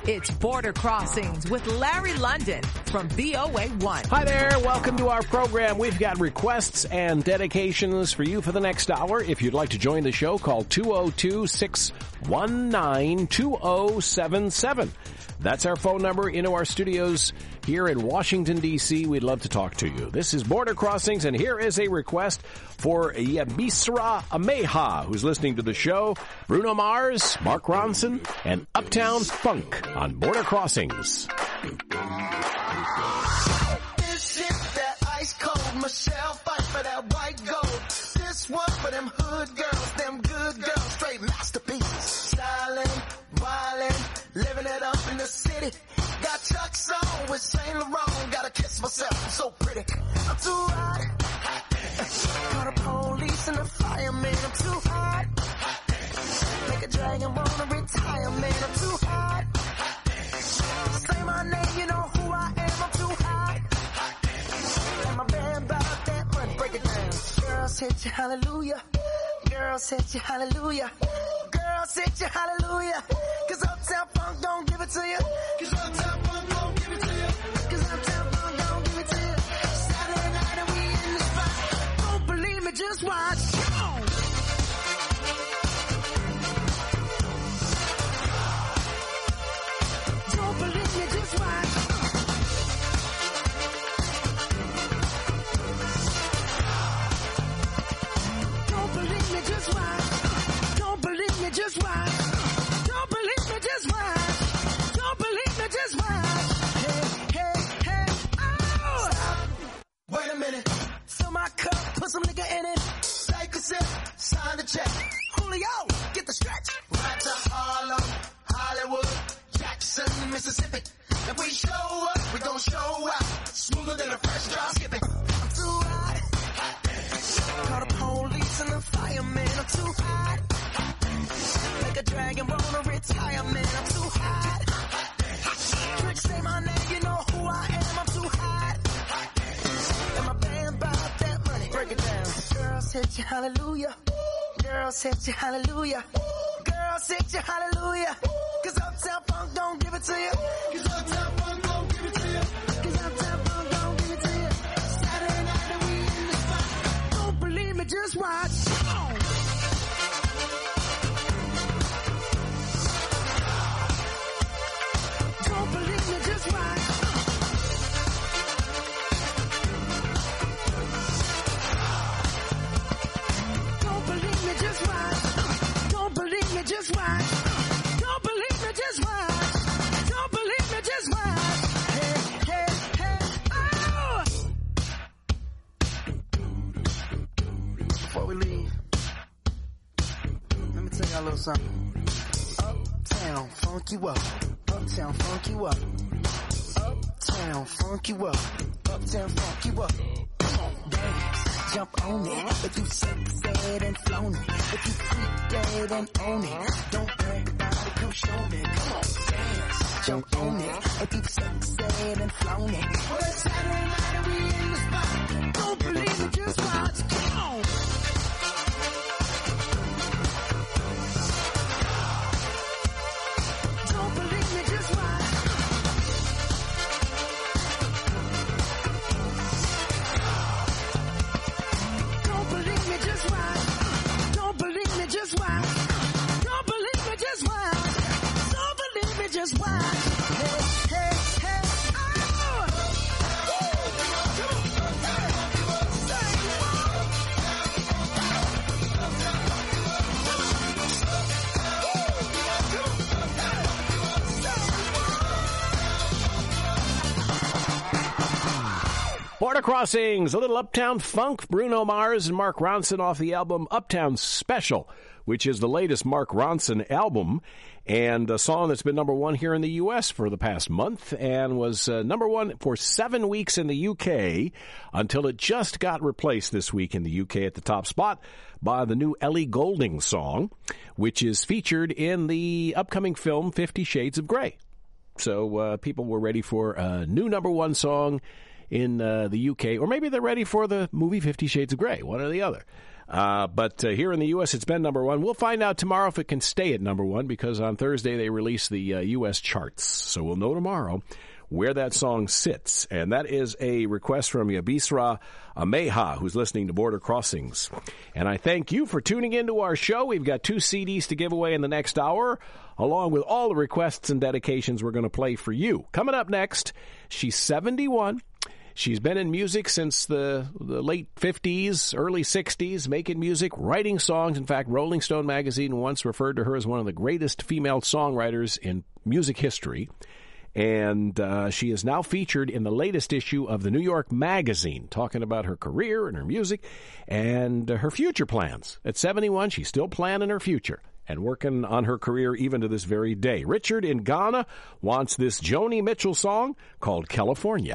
It's Border Crossings with Larry London from VOA1. Hi there. Welcome to our program. We've got requests and dedications for you for the next hour. If you'd like to join the show, call 202-619-2077. That's our phone number into our studios here in Washington, D.C. We'd love to talk to you. This is Border Crossings, and here is a request for Yabisra Ameha, who's listening to the show. Bruno Mars, Mark Ronson, and Uptown Funk on Border Crossings. This is that ice cold Michelle fight for that white gold. This one for them hood girls, them good girls, straight masterpieces. Styling, wildin', living it up in the city. Got Chuck's on with Saint Laurent. Gotta kiss myself, I'm so pretty. I'm too hot. Call the police and the fireman. I'm too hot. Make a dragon wanna retire, man. I'm too hot. Say my name, you know who I am. I'm too hot. And my band bought that money. Break it down. Girls hit you, hallelujah. Girls hit you, hallelujah. Girls hit you, hallelujah. Cause Uptown Funk don't give it to you. Cause Uptown Funk don't give it to you. Cause Uptown Funk don't give it to you. Saturday night and we in the spot. Don't believe me, just watch. Come on. Don't believe me, just watch. Don't believe me, just watch. Don't believe me, just watch. Don't believe me, just watch. Don't believe me, just watch. Hey, hey, hey, oh! Stop. Wait a minute. Fill my cup, put some nigga in it. Take a sip, sign the check. Julio, get the stretch. Right to Harlem, Hollywood, Jackson, Mississippi. If we show up, we gon' show out. Smoother than a fresh drop skipping. I'm too hot. Call the police and the fireman. I'm too hot. Make a dragon wanna retire, man. I'm too hot. Tricks say my name, you know who I am. I'm too hot. And my band bought that money. Break it down. Girls hit you, hallelujah. Girls hit you, hallelujah. Girls hit you, hallelujah. Cause Uptown Funk don't give it to you. Cause Uptown Funk don't give it to you. Cause Uptown Funk don't give it to you. Saturday night and we in the spot. Don't believe me, just watch. Come on. Don't believe me, just watch. Don't believe me, just watch. Don't believe me, just watch. Don't believe me, just watch. Don't believe me, just watch. Hey, hey, hey, oh! Before we leave, let me tell y'all a little something. Uptown, funk you up. Uptown, funk you up. Uptown, funk you up. Uptown, funk you up. Come on, dance, jump on it. If you sexed and flown it. If you freak dead and own it. Don't brag about it, come show me. Come on, dance, jump on it. If you sexed and flown it. Well, it's Saturday night and we in the spot. Don't believe it, just watch. Come on. Don't believe me, just watch. Don't believe me, just watch. Don't believe me, just watch. Don't believe me, just watch. Don't believe me, just watch. Hey, hey, hey, oh! Border Crossings, a little Uptown Funk, Bruno Mars and Mark Ronson off the album Uptown Special, which is the latest Mark Ronson album, and a song that's been number one here in the U.S. for the past month and was number one for 7 weeks in the U.K. until it just got replaced this week in the U.K. at the top spot by the new Ellie Goulding song, which is featured in the upcoming film 50 Shades of Grey. So people were ready for a new number one song in the UK, or maybe they're ready for the movie 50 Shades of Grey, one or the other. But here in the U.S., it's been number one. We'll find out tomorrow if it can stay at number one, because on Thursday they release the U.S. charts. So we'll know tomorrow where that song sits. And that is a request from Yabisra Ameha, who's listening to Border Crossings. And I thank you for tuning into our show. We've got 2 CDs to give away in the next hour, along with all the requests and dedications we're going to play for you. Coming up next, she's 71. She's been in music since the late 50s, early 60s, making music, writing songs. In fact, Rolling Stone magazine once referred to her as one of the greatest female songwriters in music history. And she is now featured in the latest issue of the New York Magazine, talking about her career and her music and her future plans. At 71, she's still planning her future and working on her career even to this very day. Richard in Ghana wants this Joni Mitchell song called California.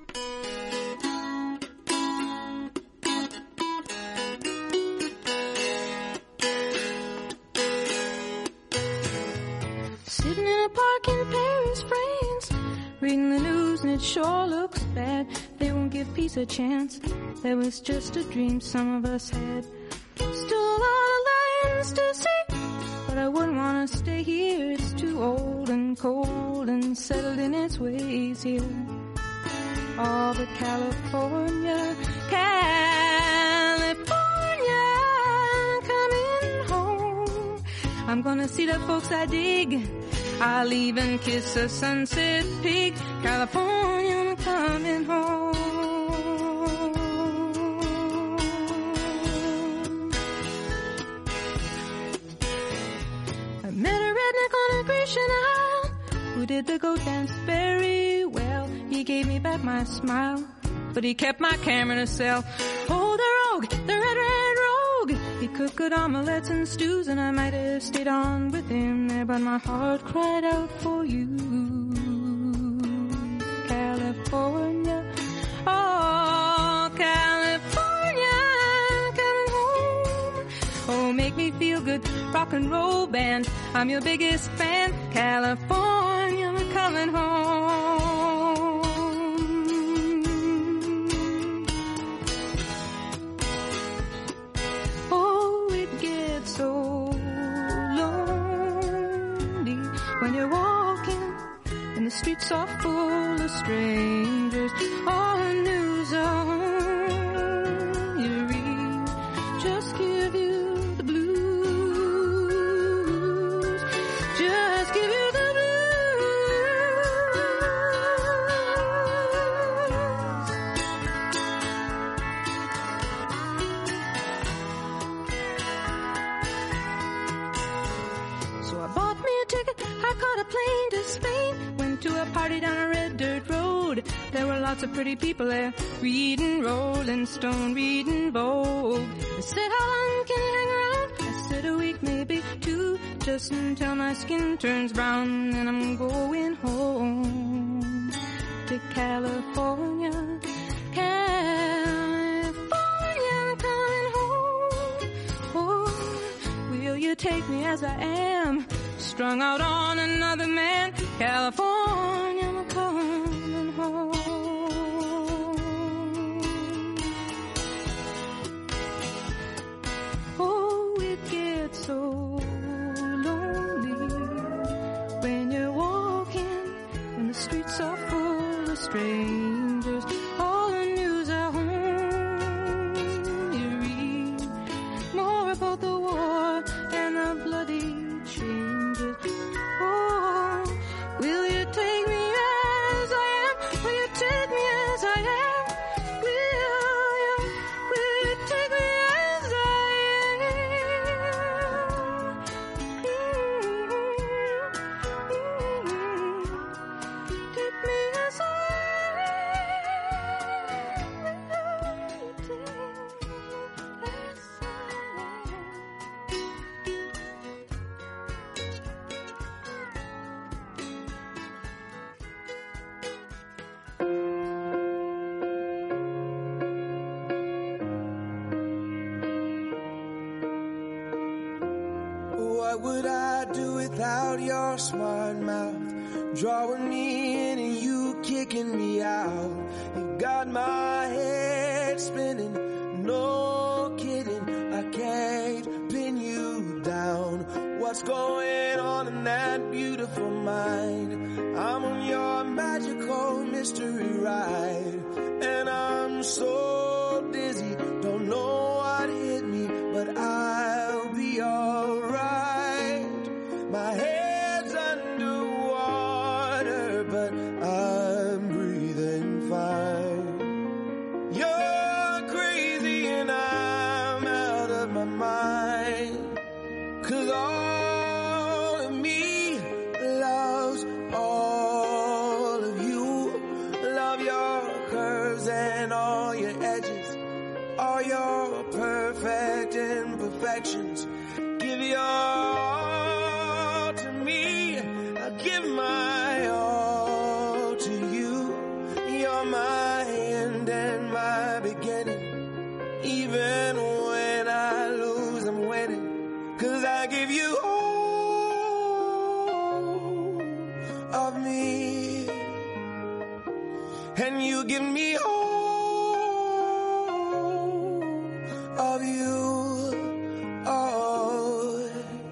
Sitting in a park in Paris, France, reading the news and it sure looks bad. They won't give peace a chance. That was just a dream some of us had. Still a lot of lands to see, but I wouldn't want to stay here. It's too old and cold and settled in its ways here. Oh, but California, coming home. I'm gonna see the folks I dig. I'll even kiss a sunset pig. California, I'm coming home. I met a redneck on a Grecian Isle who did the goat dance very well. He gave me back my smile, but he kept my camera in a cell. Oh, the rogue, the red rogue. He cooked good omelets and stews, and I might have stayed on with him there, but my heart cried out for you. California, oh, California, coming home. Oh, make me feel good, rock and roll band. I'm your biggest fan. California, I'm coming home. Oh, it gets so lonely when you're walking and the streets are full of strangers. All the news on you read just give you the blues. Just give you the blues. So I bought me a ticket, I caught a plane to Spain, went to a party down a red dirt road. There were lots of pretty people there, reading Rolling Stone, reading Vogue. They said, how long can you hang around? I said, a week, maybe 2, just until my skin turns brown, and I'm going home to California. California, coming home. Oh, will you take me as I am, strung out on another man? California, I'm coming home. Oh, it gets so lonely when you're walking and the streets are full of strangers. All the news at home you read more about the war and the bloody changes. Oh, will you take me as I am? Will you take me as I am? Will you take me as I am? Take me as I What would I do without your smart mouth? Drawing me in and you kicking me out. You got my head spinning, no kidding. I can't pin you down. What's going on in that beautiful mind? I'm on your magical mystery ride, and I'm so dizzy, don't know what hit me, but I'll be alright. My head's underwater, but I'm breathing fine. You're crazy and I'm out of my mind, 'cause all of me loves all of you. Love your curves and all your edges, all your perfect imperfections. Give your all to me, I give my all to you. You're my end and my beginning. Even when I lose, I'm winning, 'cause I give you all of me, and you give me all of you. Oh,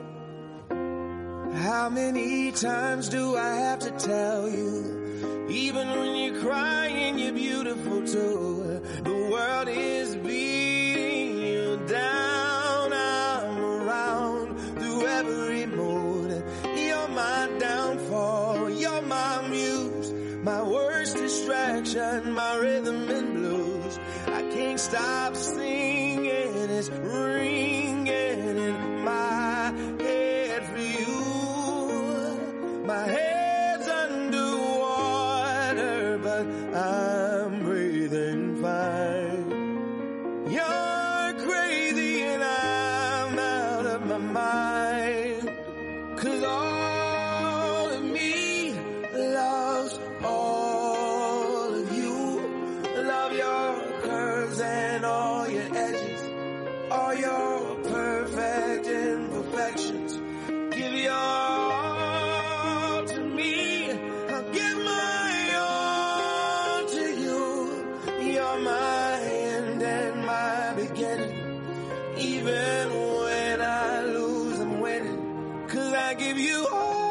how many times do I have to tell you, even when you're crying, you're beautiful too. The world is beating you down. I'm around through every mood. You're my downfall, you're my muse, my worst distraction, my rhythm and blues. I can't stop singing, it's ringing in my head for you. My head's underwater, but I'm breathing fine. You're crazy and I'm out of my mind, 'cause all of me loves all of you. Love your curves and all your edges, all your perfect imperfections. Give your all to me, I'll give my all to you. You're my end and my beginning. Even when I lose, I'm winning, 'cause I give you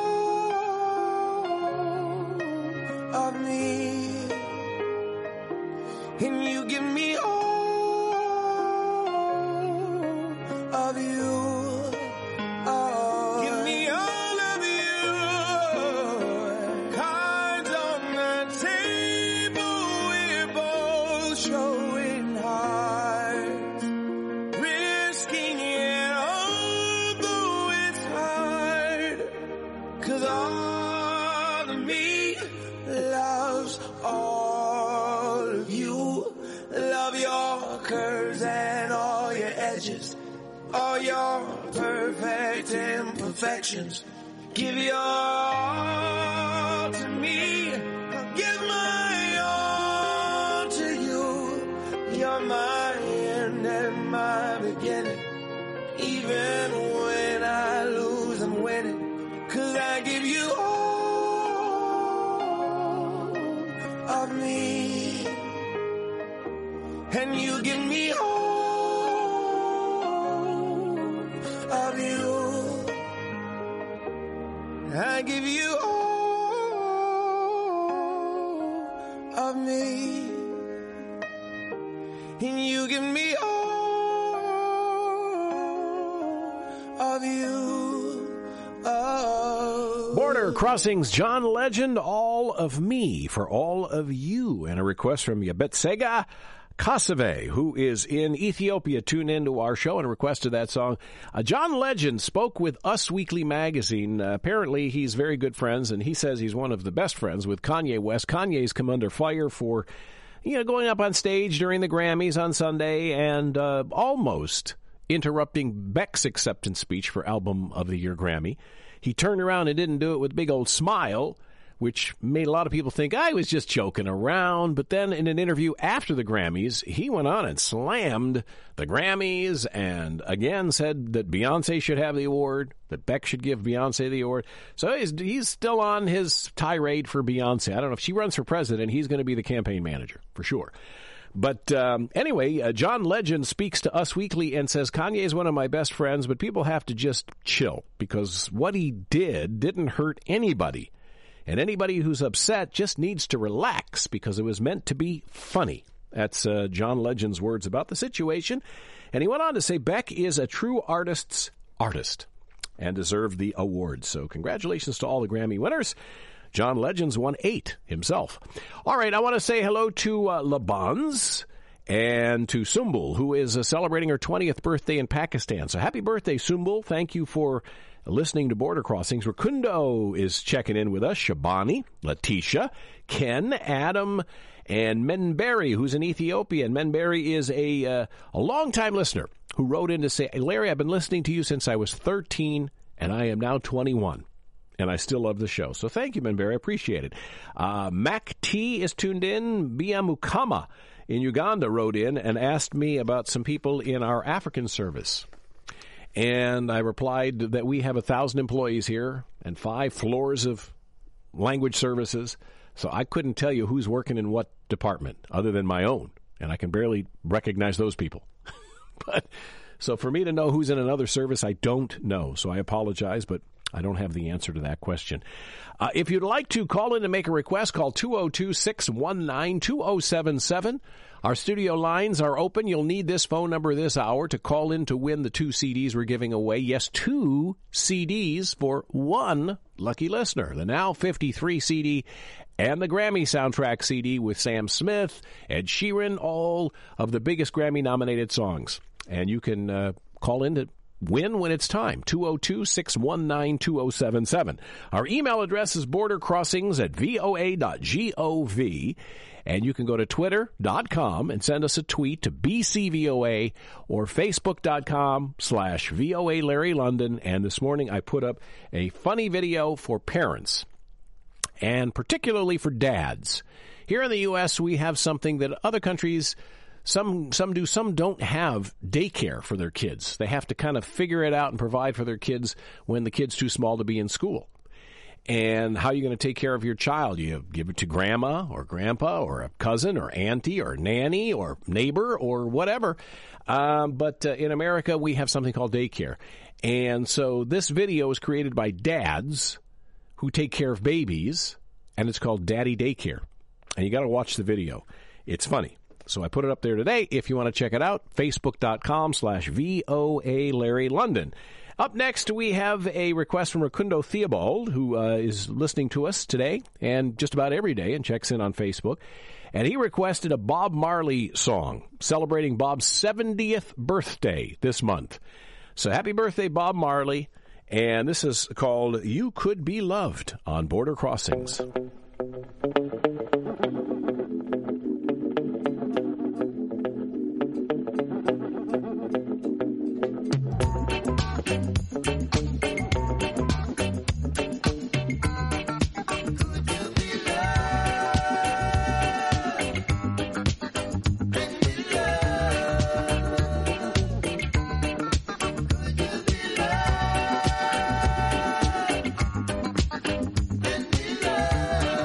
all of me, and you give me all of you. Oh, give me all of you. Cards on the table, we're both showing hearts, risking it although it's hard, 'cause all of me loves all of you. Love your curves and all your edges, all your perfect imperfections. Give your all to me, I'll give my all to you. You're my end and my beginning. Even when I lose, I'm winning, 'cause I give you all of me, and you give me all of you. I give you all of me, and you give me all of you. Oh. Border Crossings, John Legend, All of Me for All of You. And a request from Yabetsega Kasave, who is in Ethiopia, tuned into our show and requested that song. John Legend spoke with Us Weekly magazine. Apparently, he's very good friends, and he says he's one of the best friends with Kanye West. Kanye's come under fire for, going up on stage during the Grammys on Sunday and almost interrupting Beck's acceptance speech for Album of the Year Grammy. He turned around and didn't do it with a big old smile, which made a lot of people think I was just joking around. But then in an interview after the Grammys, he went on and slammed the Grammys and again said that Beyonce should have the award, that Beck should give Beyonce the award. So he's still on his tirade for Beyonce. I don't know if she runs for president, he's going to be the campaign manager for sure. But anyway, John Legend speaks to Us Weekly and says, Kanye is one of my best friends, but people have to just chill because what he didn't hurt anybody. And anybody who's upset just needs to relax because it was meant to be funny. That's John Legend's words about the situation. And he went on to say Beck is a true artist's artist and deserved the award. So congratulations to all the Grammy winners. John Legend's won 8 himself. All right, I want to say hello to Labans and to Sumbul, who is celebrating her 20th birthday in Pakistan. So happy birthday, Sumbul. Thank you for listening to Border Crossings. Rakundo is checking in with us. Shabani, Letitia, Ken, Adam, and Menberry, who's in Ethiopia. And Menberry is a longtime listener who wrote in to say, hey, Larry, I've been listening to you since I was 13, and I am now 21. And I still love the show. So thank you, Menberry. I appreciate it. Mac T is tuned in. Biamukama in Uganda wrote in and asked me about some people in our African service. And I replied that we have 1,000 employees here and 5 floors of language services. So I couldn't tell you who's working in what department other than my own. And I can barely recognize those people. But so for me to know who's in another service, I don't know. So I apologize, but I don't have the answer to that question. If you'd like to call in and make a request, call 202-619-2077. Our studio lines are open. You'll need this phone number this hour to call in to win the 2 CDs we're giving away. Yes, 2 CDs for 1 lucky listener. The Now 53 CD and the Grammy soundtrack CD with Sam Smith, Ed Sheeran, all of the biggest Grammy-nominated songs. And you can call in to win when it's time. 202-619-2077. Our email address is bordercrossings@voa.gov. And you can go to twitter.com and send us a tweet to BCVOA or facebook.com/VOA Larry London. And this morning I put up a funny video for parents and particularly for dads. Here in the U.S., we have something that other countries, some do, some don't have daycare for their kids. They have to kind of figure it out and provide for their kids when the kid's too small to be in school. And how are you going to take care of your child? You give it to grandma or grandpa or a cousin or auntie or nanny or neighbor or whatever. But in America, we have something called daycare. And so this video is created by dads who take care of babies, and it's called Daddy Daycare. And you got to watch the video. It's funny. So I put it up there today. If you want to check it out, facebook.com/VOA Larry London. Up next, we have a request from Rakundo Theobald, who is listening to us today and just about every day and checks in on Facebook. And he requested a Bob Marley song celebrating Bob's 70th birthday this month. So happy birthday, Bob Marley. And this is called You Could Be Loved on Border Crossings. Love.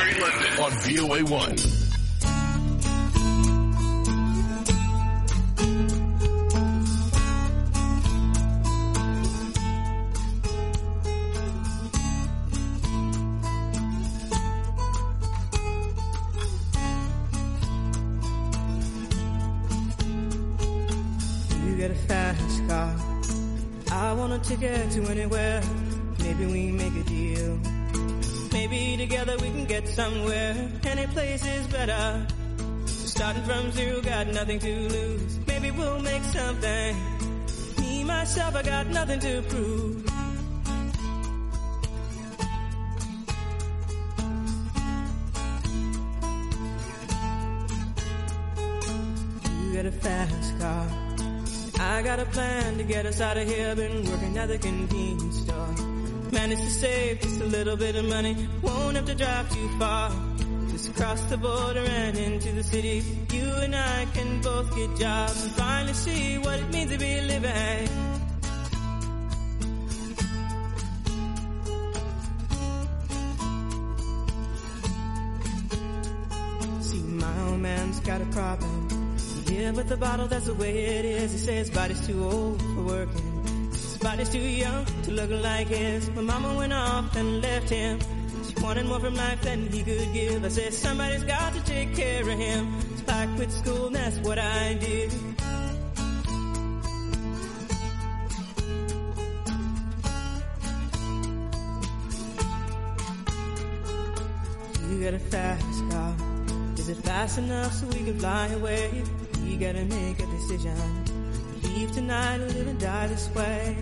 Larry London on VOA1. Get a fast car. I want a ticket to anywhere. Maybe we make a deal. Maybe together we can get somewhere. Any place is better. Starting from zero, got nothing to lose. Maybe we'll make something. Me, myself, I got nothing to prove. You get a fast car. I got a plan to get us out of here. Been working at the convenience store. Managed to save just a little bit of money. Won't have to drive too far. Just cross the border and into the city. You and I can both get jobs and finally see what it means to be living. See, my old man's got a problem. Yeah, but the bottle, that's the way it is. He says his body's too old for working. His body's too young to look like his. My mama went off and left him. She wanted more from life than he could give. I said, somebody's got to take care of him. So I quit school and that's what I did. You got a fast car. Is it fast enough so we can fly away? We gotta make a decision. Leave tonight or live and die this way.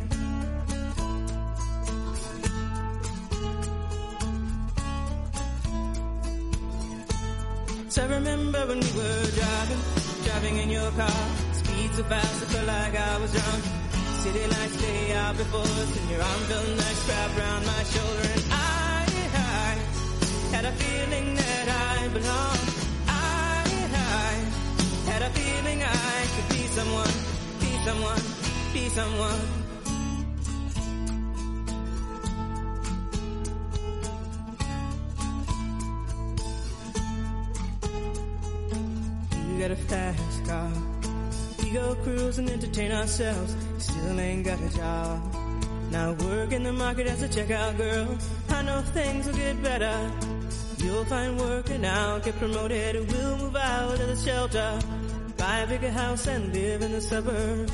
So I remember when we were driving in your car. Speed so fast I felt like I was drunk. City lights lay out before us and your arm felt nice wrapped around my shoulder. And I had a feeling that I belonged. Had a feeling I could be someone, be someone, be someone. You got a fast car. We go cruise and entertain ourselves. Still ain't got a job. Now work in the market as a checkout girl. I know things will get better. You'll find work and I'll get promoted. We'll move out of the shelter. Buy a bigger house and live in the suburbs.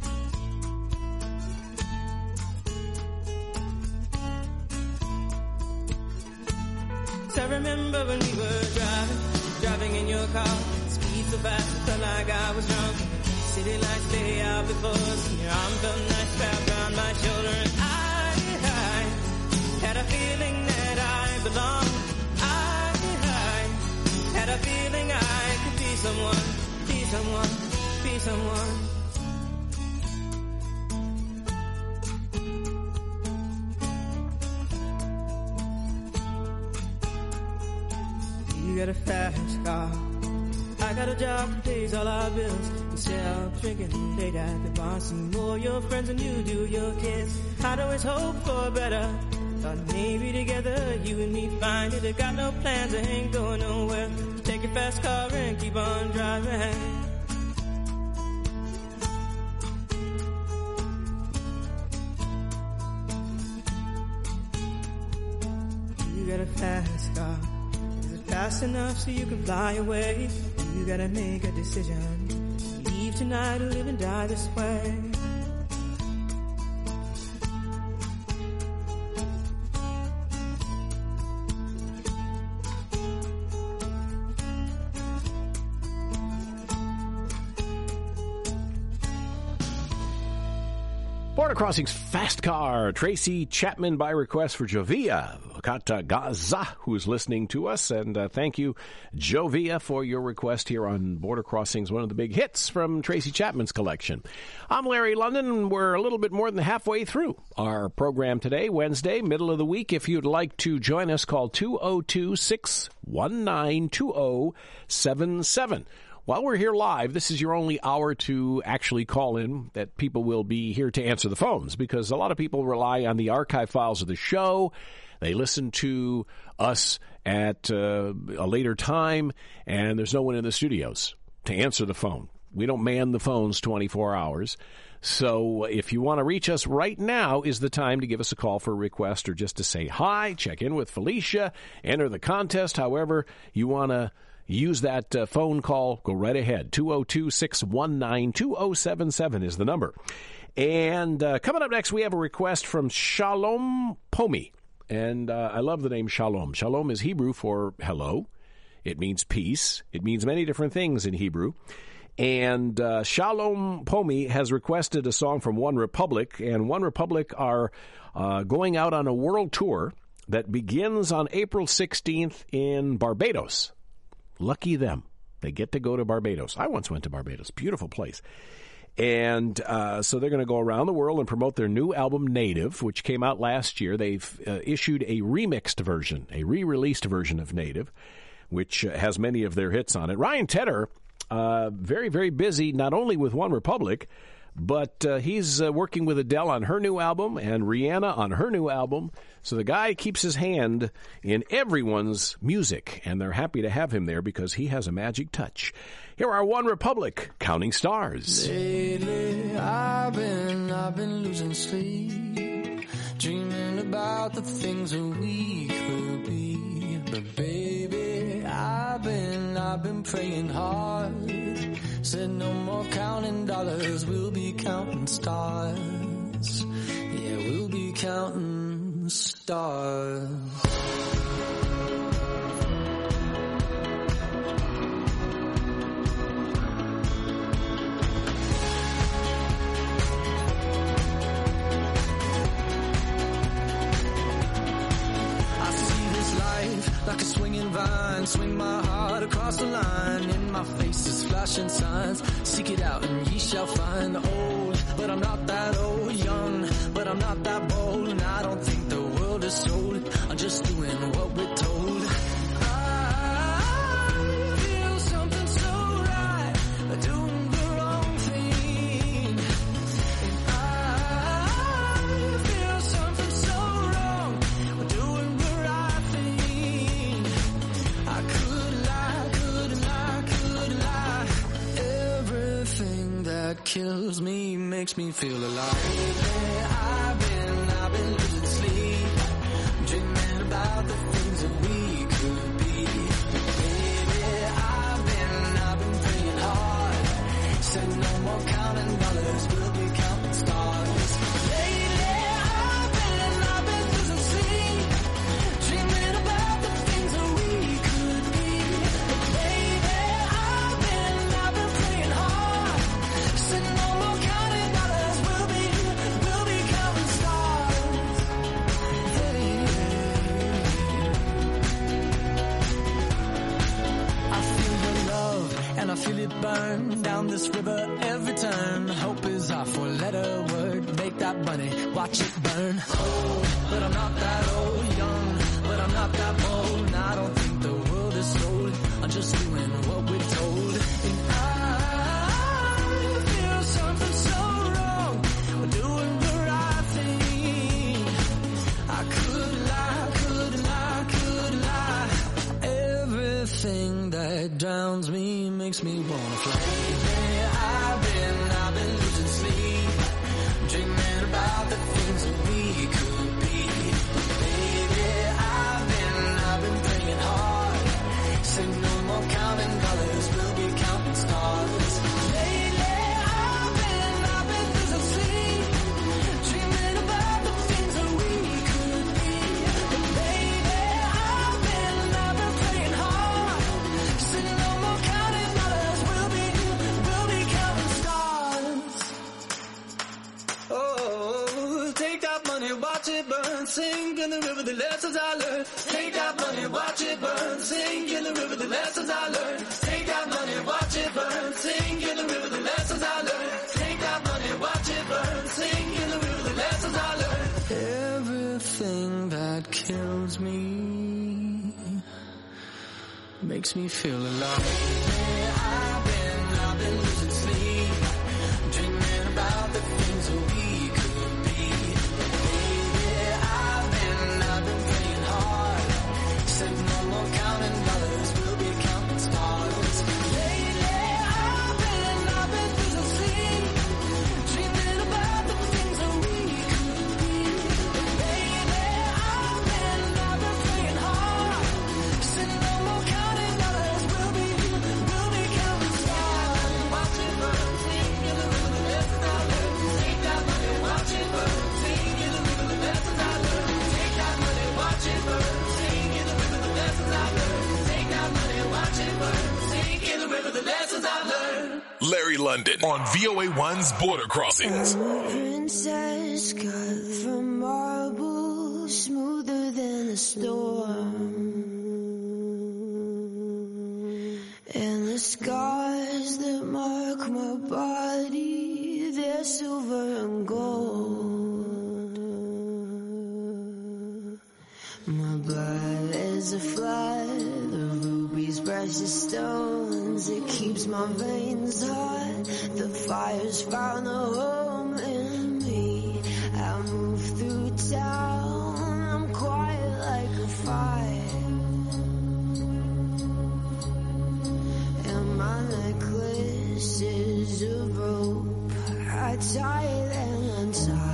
So I remember when we were driving in your car. Speed so fast, it felt like I was drunk. City lights lay out before us, and your arm felt nice wrapped around my shoulder. And I had a feeling that I belonged. I had a feeling I could be someone. Be someone, be someone. You got a fast car. I got a job that pays all our bills. Instead of drinking late at the bar, see more your friends than you do your kids. I'd always hope for better. Thought maybe together you and me find it. I got no plans, I ain't going nowhere. Take your fast car and keep on driving. You got a fast car. Is it fast enough so you can fly away? You gotta make a decision. Leave tonight or live and die this way. Border Crossings Fast Car, Tracy Chapman by request for Jovia Kata Gaza, who's listening to us. And thank you, Jovia, for your request here on Border Crossings, one of the big hits from Tracy Chapman's collection. I'm Larry London, and we're a little bit more than halfway through our program today, Wednesday, middle of the week. If you'd like to join us, call 202-619-2077. While we're here live, this is your only hour to actually call in, that people will be here to answer the phones, because a lot of people rely on the archive files of the show. They listen to us at a later time, and there's no one in the studios to answer the phone. We don't man the phones 24 hours. So if you want to reach us right now is the time to give us a call for a request or just to say hi, check in with Felicia, enter the contest. However you want to use that phone call, go right ahead. 202-619-2077 is the number. And coming up next, we have a request from Shalom Pomi. And I love the name Shalom. Shalom is Hebrew for hello. It means peace. It means many different things in Hebrew. And Shalom Pomi has requested a song from One Republic, and One Republic are going out on a world tour that begins on April 16th in Barbados. Lucky them. They get to go to Barbados. I once went to Barbados. Beautiful place. And so they're going to go around the world and promote their new album, Native, which came out last year. They've issued a remixed version, a re-released version of Native, which has many of their hits on it. Ryan Tedder, very, very busy, not only with One Republic, but he's working with Adele on her new album and Rihanna on her new album. So the guy keeps his hand in everyone's music, and they're happy to have him there because he has a magic touch. Here are One Republic, Counting Stars. Lately, I've been losing sleep, dreaming about the things that we could be. But baby, I've been praying hard. Said no more counting dollars, we'll be counting stars. Yeah, we'll be counting stars. Like a swinging vine, swing my heart across the line. In my face is flashing signs. Seek it out and ye shall find. Old, but I'm not that old. Young, but I'm not that bold. And I don't think the world is sold. I'm just doing what we're told. I feel something so right, doing the wrong thing. And I feel something so wrong, doing the right thing. I couldn't lie. Everything that kills me makes me feel alive. I've been losing sleep, dreaming about the things that we could be. Baby, I've been praying hard. Said no more counting dollars, we'll be counting stars. Lately, I've been losing sleep, dreaming about the things that we could be. But baby, I've been praying hard. Said no more counting dollars, we'll be counting stars. Hey. I feel the love and I feel it burn down this river every turn. Hope is our four-letter word. Make that money, watch it burn. Old, but I'm not that old. Young, but I'm not that bold. And I don't think the world is sold. I'm just doing what we're told. And I feel something so wrong. We're doing the right thing. I couldn't lie. Everything that drowns me makes me wanna fly. I've been losing sleep, dreaming about the things that we could be. Baby, I've been praying hard. Say no more counting dollars, we'll be counting stars. Lately, I've been losing sleep, dreaming about the things that we could be. But baby, I've been praying hard. Say no more counting dollars, we'll be counting stars. Oh, take that money, watch it burn, sink in the river, the lessons I learned. Take that money, watch it burn, sink in the river, the lessons I learned. Take that money, watch it burn, sink in the river, the lessons I learned. Take that money, watch it burn, sink in the river, the lessons I learned. Everything that kills me makes me feel alive. I've been losing sleep, dreaming about the things that we could be. Baby, I've been praying hard. London on VOA1's Border Crossings. I'm a princess cut from marble, smoother than a storm. And the scars that mark my body, they're silver and gold. My blood is a flood, the rubies, precious stones. It keeps my veins hot, the fire's found a home in me. I move through town, I'm quiet like a fire. And my necklace is a rope, I tie it and untie.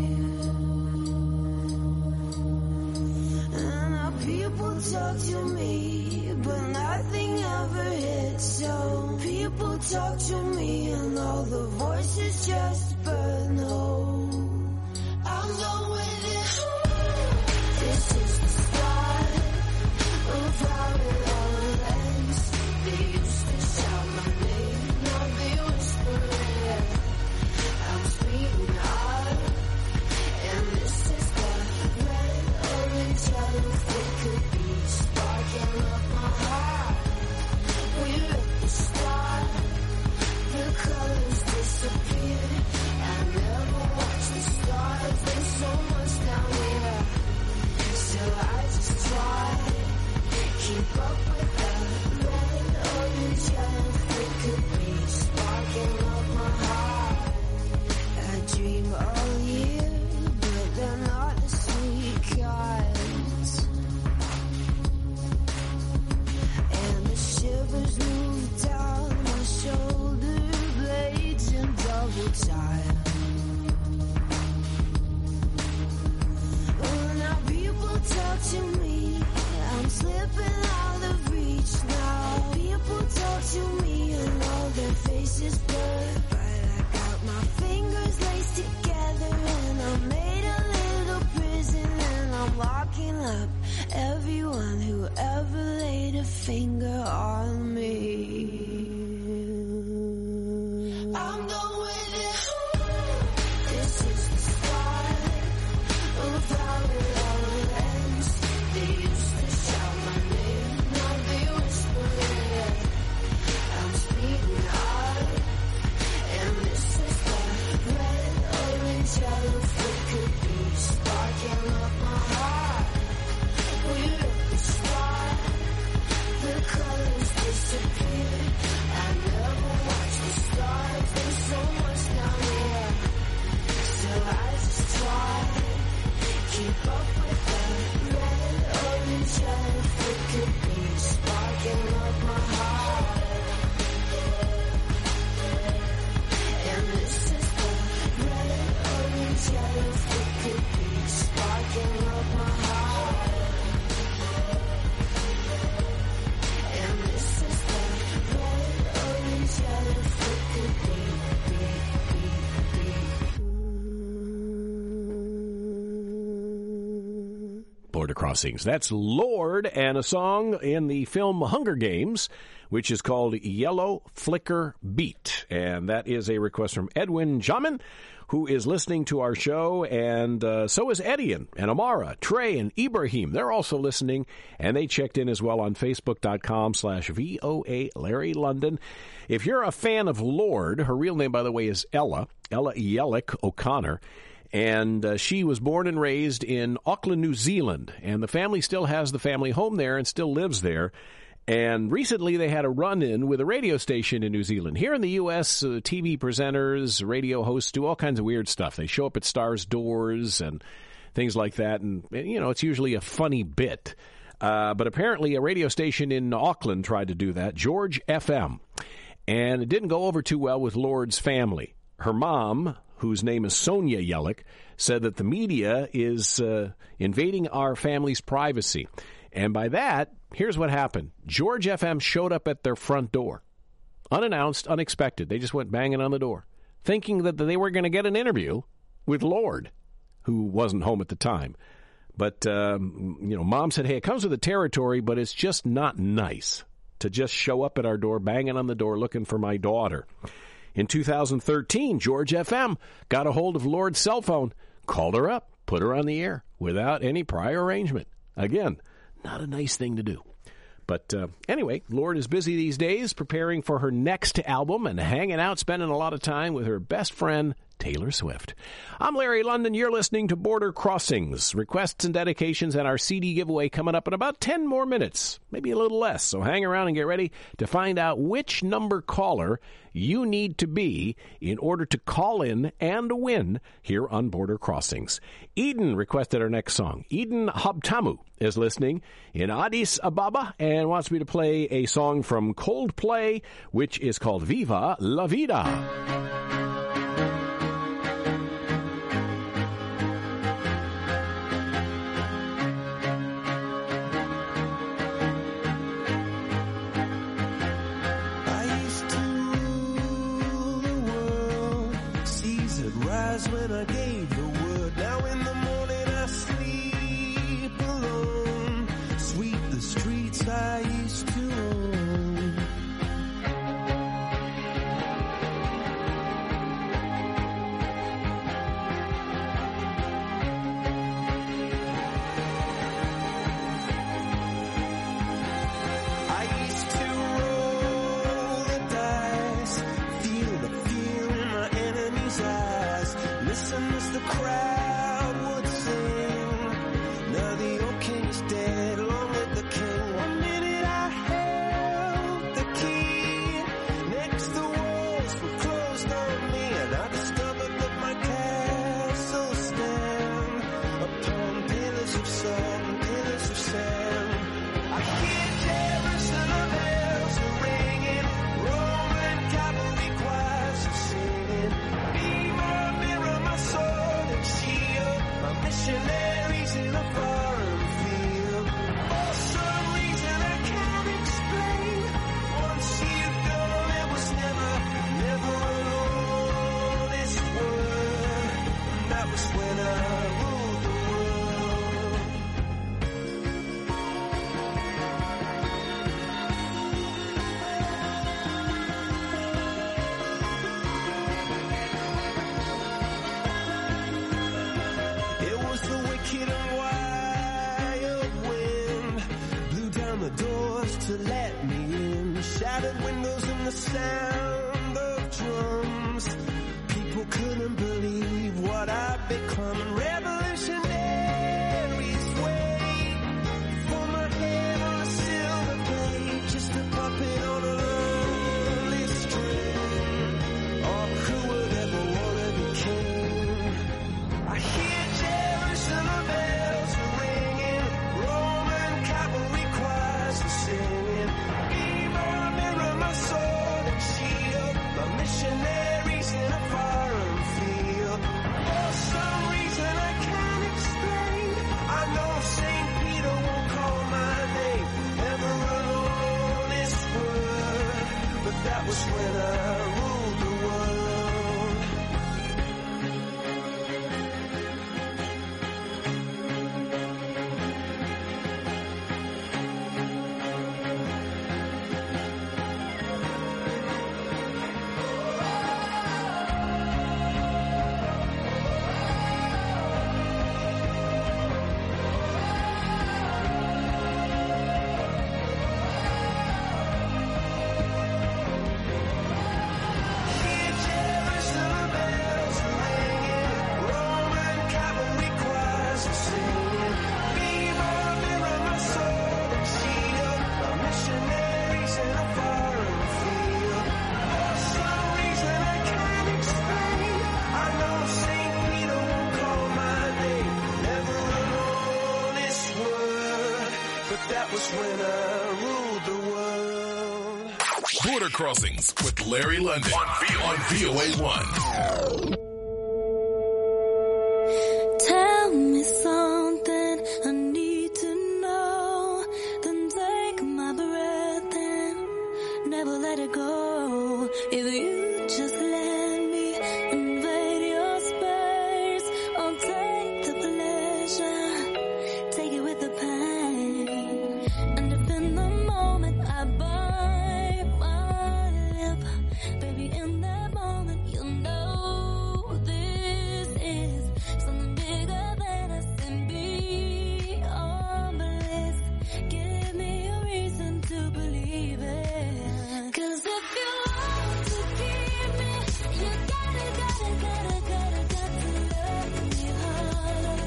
People talk to me, but nothing ever hits. So people talk to me, and all the voices just burn. No, I'm done with it. This is the start of how it all ends. They used to shout my name, now they whisper it. I'm speaking out, and this is the red, orange, yellow. Could be sparking up my heart. We're at the start. The colors disappear. I never watch the stars. There's so much down here. So I just try. Keep up with the red, orange, yellow. It could be sparking up my heart. I dream all year, but they're not the sweet kinds. Shivers move down my shoulder blades in double time. Oh, now people talk to me, I'm slipping out of reach now. People talk to me and all their faces blur, but I got my fingers laced together and I made a little prison and I'm locking up everyone who ever laid a finger on me. I'm done with it. This is the start of how it all ends. They used to shout my name, now they whisper it. I'm speaking out, and this is the red, orange, yellow. It could be sparking up my heart. We're at the start, the colors disappear. I never watch the stars, there's so much down here. So I just try, keep up with the red, orange, yellow. It could be sparking up my heart. And this is the red, orange, yellow. It could be sparking up my heart. And this is the red, orange, yellow. It could be. Border Crossings. That's Lord and a song in the film Hunger Games, which is called Yellow Flicker Beat. And that is a request from Edwin Jamin, who is listening to our show, and so is Edian and Amara, Trey, and Ibrahim. They're also listening, and they checked in as well on Facebook.com/VOA Larry London. If you're a fan of Lord, her real name, by the way, is Ella Yellick O'Connor, and she was born and raised in Auckland, New Zealand, and the family still has the family home there and still lives there. And recently they had a run-in with a radio station in New Zealand. Here in the U.S., TV presenters, radio hosts do all kinds of weird stuff. They show up at stars' doors and things like that, and, you know, it's usually a funny bit. But apparently a radio station in Auckland tried to do that, George FM, and it didn't go over too well with Lord's family. Her mom, whose name is Sonia Yellick, said that the media is invading our family's privacy. And by that, here's what happened. George FM showed up at their front door. Unannounced, unexpected. They just went banging on the door, thinking that they were going to get an interview with Lord, who wasn't home at the time. But, Mom said, hey, it comes with the territory, but it's just not nice to just show up at our door, banging on the door, looking for my daughter. In 2013, George FM got a hold of Lord's cell phone, called her up, put her on the air without any prior arrangement. Again, not a nice thing to do. But anyway, Lord is busy these days preparing for her next album and hanging out, spending a lot of time with her best friend, Taylor Swift. I'm Larry London. You're listening to Border Crossings. Requests and dedications and our CD giveaway coming up in about 10 more minutes, maybe a little less. So hang around and get ready to find out which number caller you need to be in order to call in and win here on Border Crossings. Eden requested our next song. Eden Habtamu is listening in Addis Ababa and wants me to play a song from Coldplay, which is called Viva La Vida. When I gave the word, now in the morning I sleep alone, sweep the streets I used to own. I used to roll the dice, feel the fear in my enemy's eyes. Listen as the crowd would sing. Now the old king is dead, long live the king. 1 minute I held the key. Next the walls were closed on me, and I discovered that my castle stand upon pillars of salt and pillars of sand. I hear Jerusalem bells are ringing, Roman cavalry choirs are singing. Mirror, my sword and shield, my missionaries in a foreign field. For some reason I can't explain, once you've gone it was never alone. This word, and that was when I ruled the world. It was the wicked and wild wind, blew down the doors to let me in, shattered windows and the sound of drums. People couldn't believe what I'd become. Revolutionaries wait for my head on a silver blade, just a puppet on a lonely string. Oh, who would ever want to be king? I hear Jerusalem bells are ringing, Roman cavalry choirs are singing. Mirror, my sword and shield, my missionaries in a foreign field. For some reason I can't explain, I know St. Peter won't call my name ever alone this word, but that was when I ruled the world. That was when I ruled the world. Border Crossings with Larry London on VOA1. Tell me something I need to know, then take my breath and never let it go. If you just let me invade your space, I'll take the pleasure, take it with the pain. And if in the moment I bite my lip, baby, in that moment believe it. 'Cause if you want to keep me, you gotta love me harder.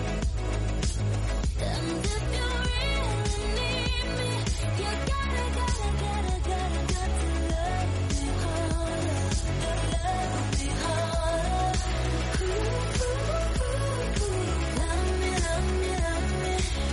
And if you really need me, you gotta love me harder. Love me harder. Love me, love me, love me.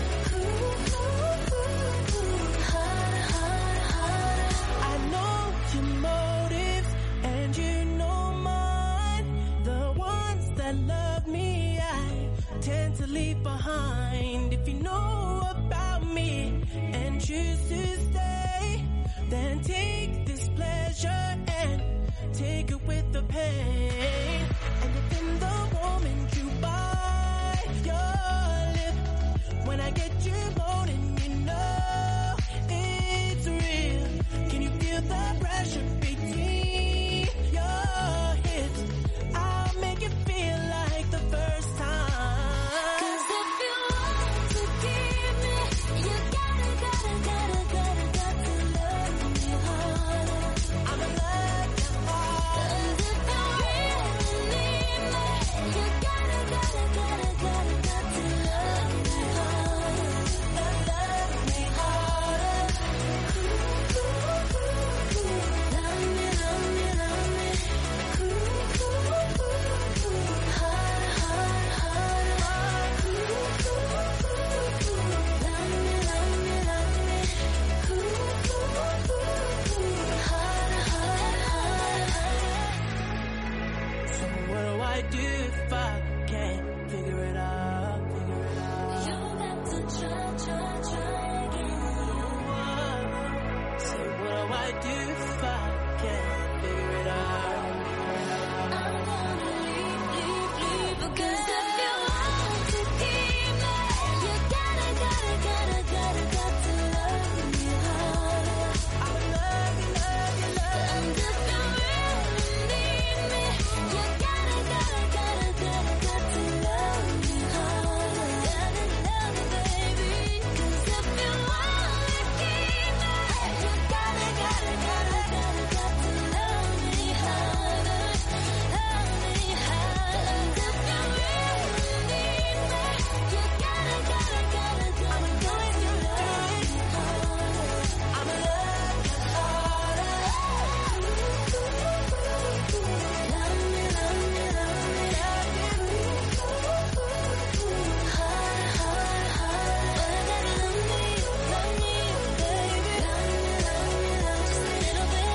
I know your motives and you know mine. The ones that love me, I tend to leave behind. If you know about me and choose to stay, then take this pleasure and take it with the pain. And if in the moment you bite your lip, when I get you moaning, you know it's real. Can you feel the pressure between your hips? I'll make it feel like the first time. 'Cause if you want to keep me, you gotta love me harder. I'ma love you hard. And if you really need me, you gotta love me harder. Love me harder. Love me, love me, love me. Harder, harder, harder. Love me, love me, love me. Harder, harder, harder. So what do I do if I can't figure it out? You got to try again. So what do I do if I can't figure it out? I'm gonna leave. Because if you want to keep me, you gotta love me harder. I love you, love you, love And if you really need me, you gotta love me harder. Love me, baby. 'Cause if you want to keep me, you gotta love me harder. Love me harder. And if you really need me, you gotta love me harder. I'ma love you harder. Love me, love me, love me. Harder, harder, harder. Love me, baby. Love me, just a little bit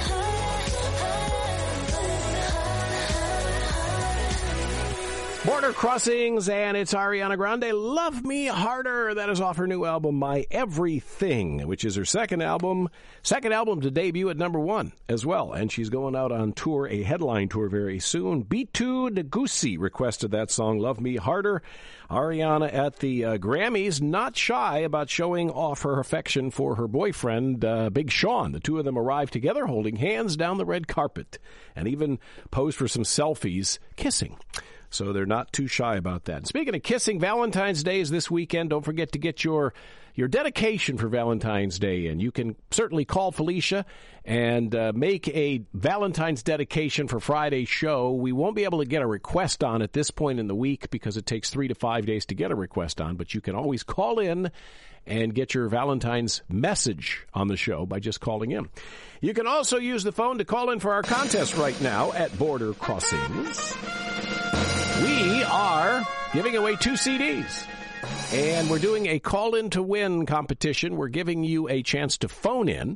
harder. Border Crossings, and it's Ariana Grande, Love Me Harder. That is off her new album, My Everything, which is her second album to debut at number 1 as well. And she's going out on tour, a headline tour very soon. Bitu Degusi requested that song, Love Me Harder. Ariana at the Grammys, not shy about showing off her affection for her boyfriend, Big Sean. The two of them arrived together holding hands down the red carpet and even posed for some selfies kissing. So they're not too shy about that. Speaking of kissing, Valentine's Day is this weekend. Don't forget to get your dedication for Valentine's Day. And you can certainly call Felicia and make a Valentine's dedication for Friday's show. We won't be able to get a request on at this point in the week because it takes 3 to 5 days to get a request on. But you can always call in and get your Valentine's message on the show by just calling in. You can also use the phone to call in for our contest right now at Border Crossings. We are giving away 2 CDs, and we're doing a call-in to win competition. We're giving you a chance to phone in,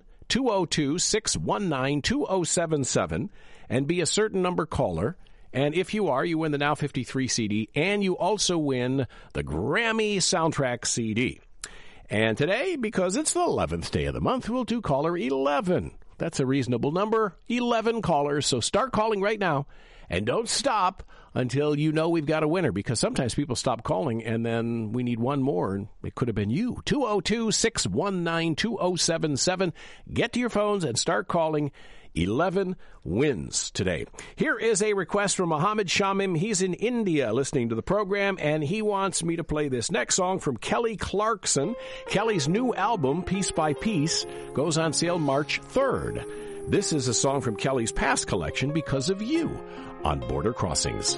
202-619-2077, and be a certain number caller. And if you are, you win the Now 53 CD, and you also win the Grammy Soundtrack CD. And today, because it's the 11th day of the month, we'll do caller 11. That's a reasonable number, 11 callers. So start calling right now, and don't stop until you know we've got a winner, because sometimes people stop calling and then we need one more, and it could have been you. 202-619-2077. Get to your phones and start calling. 11 wins today. Here is a request from Mohammed Shamim. He's in India listening to the program, and he wants me to play this next song from Kelly Clarkson. Kelly's new album, Piece by Piece, goes on sale March 3rd. This is a song from Kelly's past collection, Because of You, on Border Crossings.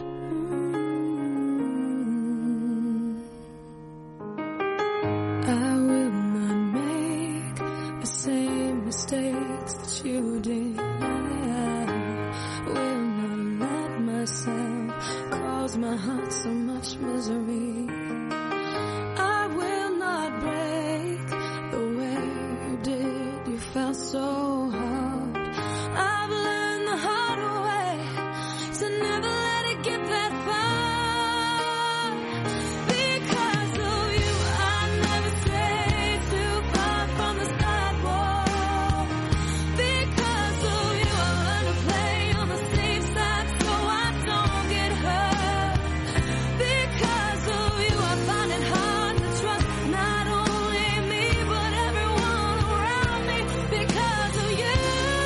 I will not make the same mistakes that you did. I will not let myself cause my heart so much misery. I will not break the way you did. You felt so hard. I've learned the hard way to never let it get that far. Because of you, I never strayed too far from the sidewalk. Because of you, I learned to play on the safe side so I don't get hurt. Because of you, I find it hard to trust not only me but everyone around me. Because of you,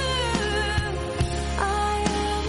I am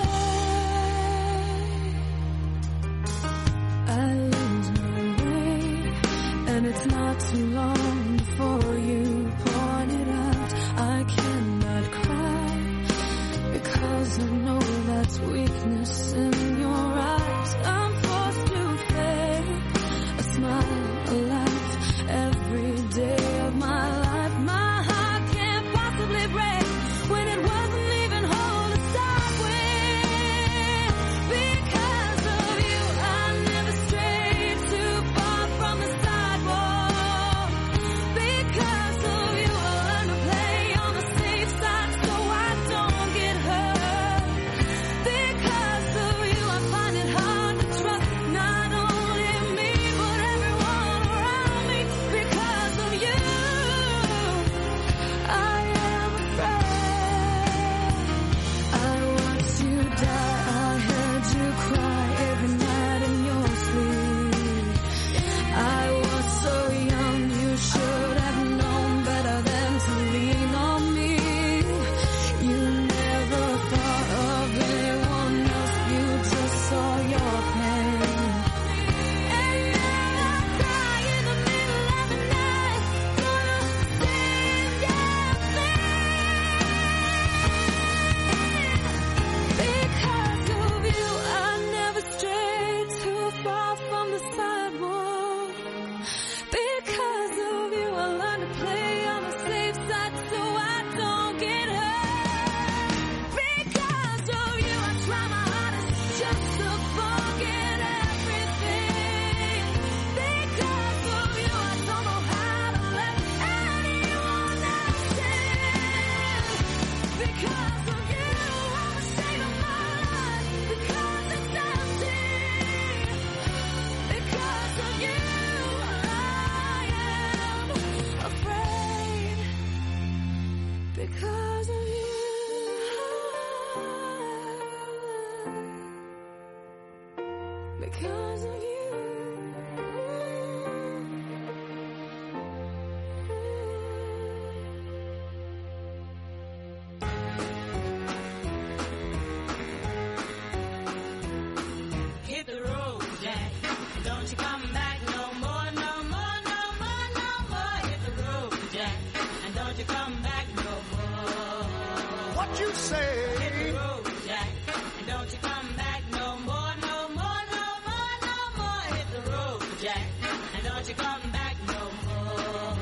afraid I lose my way, and it's not too long before you point it out. I cannot cry because I know that's weakness in your eyes. I'm forced to fake a smile, a laugh every day of my life. My heart can't possibly break when it wasn't even whole to start with. Because of you, I never strayed too far from the sidewalk. Because of you, I learned to play on the safe side so I don't get hurt. Because of you, I find it hard to trust not only me but everyone around me. Because of you, I am afraid. I watched you die, I heard you cry every night in your sleep. I was so young, you should have known better than to lean on me. You never thought of anyone else, you just saw your pain. And now I cry in the middle of the night, gonna sing your thing. Because of you, I never strayed too far from the sidewalk. Because of you, I learned to play on the safe side so I don't get hurt. Because of you, I try my hardest just to forget everything. Because of you, I don't know how to let anyone else in. Because of you, I'm ashamed of my life. Because it's empty. Because of you, I am afraid. Because of you. Because of you. Hit the road, Jack. Don't you come back no more, no more, no more, no more. Hit the road, Jack. And don't you come back no more. What you say? Hit the road, Jack. And don't you come back no more, no more, no more, no more. Hit the road, Jack. And don't you come back no more.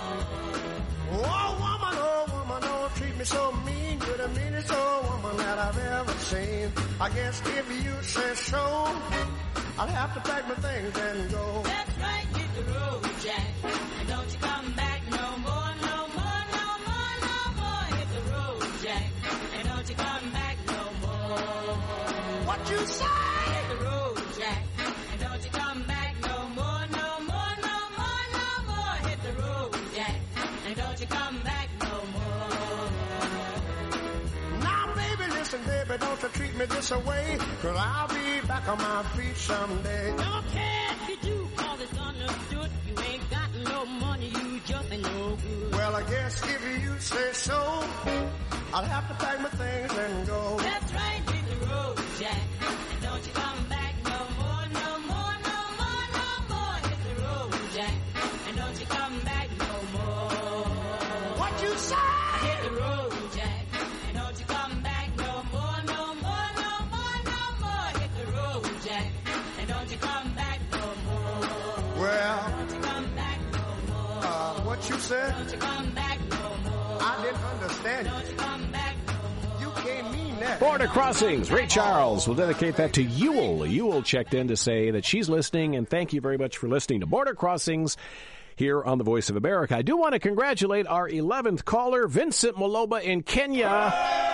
Oh woman, don't treat me so mean. You're the meanest old woman that I've ever seen. I guess if you say so, I'll have to pack my things and go. That's right, hit the road, Jack. And don't you come back no more, no more, no more, no more. Hit the road, Jack. And don't you come back no more. What you say? Hit the road, Jack. And don't you come back no more, no more, no more, no more. Hit the road, Jack. And don't you come back no more. Now baby, listen baby, don't you treat me this away, 'cause I'll be back on my feet someday. Don't care if you do, 'cause it's understood. You ain't got no money, you just ain't no good. Well, I guess if you say so, I'll have to pack my things and go. That's right, hit the road, Jack. And don't you come back no more, no more, no more, no more. Hit the road, Jack. And don't you come back no more. What you say? Hit the road, Jack. And don't you come back no more, no more, no more, no more. Hit the road, Jack. And don't you come back no more. Well, Don't you come back no more. what you said? Don't you come back no more. I didn't understand you. Don't you come back no more. You can't mean that. Border Crossings. Ray Charles will dedicate that to Ewell. Ewell checked in to say that she's listening, and thank you very much for listening to Border Crossings here on the Voice of America. I do want to congratulate our 11th caller, Vincent Maloba in Kenya,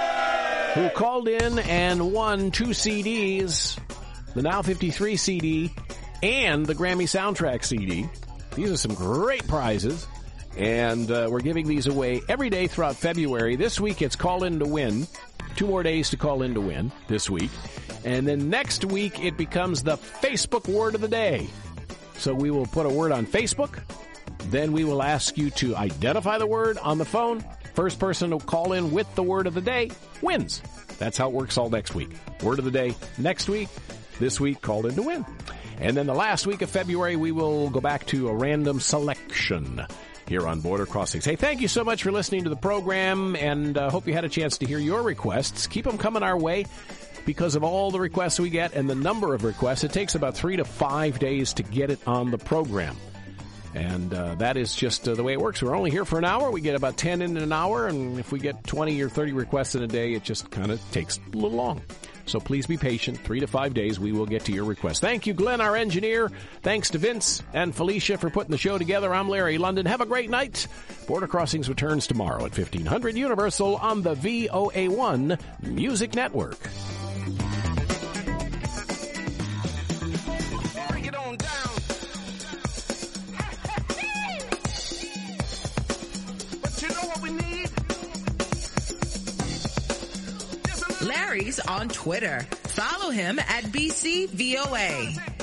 who called in and won 2 CDs, the Now 53 CD and the Grammy Soundtrack CD. These are some great prizes, and we're giving these away every day throughout February. This week it's Call In to Win. 2 more days to call in to win this week. And then next week it becomes the Facebook Word of the Day. So we will put a word on Facebook. Then we will ask you to identify the word on the phone. First person to call in with the word of the day wins. That's how it works all next week. Word of the day next week. This week, called in to win. And then the last week of February, we will go back to a random selection here on Border Crossings. Hey, thank you so much for listening to the program, and hope you had a chance to hear your requests. Keep them coming our way. Because of all the requests we get and the number of requests, it takes about 3 to 5 days to get it on the program. And that is just the way it works. We're only here for an hour. We get about 10 in an hour, and if we get 20 or 30 requests in a day, it just kind of takes a little long. So please be patient. 3 to 5 days, we will get to your request. Thank you, Glenn, our engineer. Thanks to Vince and Felicia for putting the show together. I'm Larry London. Have a great night. Border Crossings returns tomorrow at 1500 Universal on the VOA1 Music Network. Bring it on down. But you know what we need? Larry's on Twitter. Follow him at BCVOA.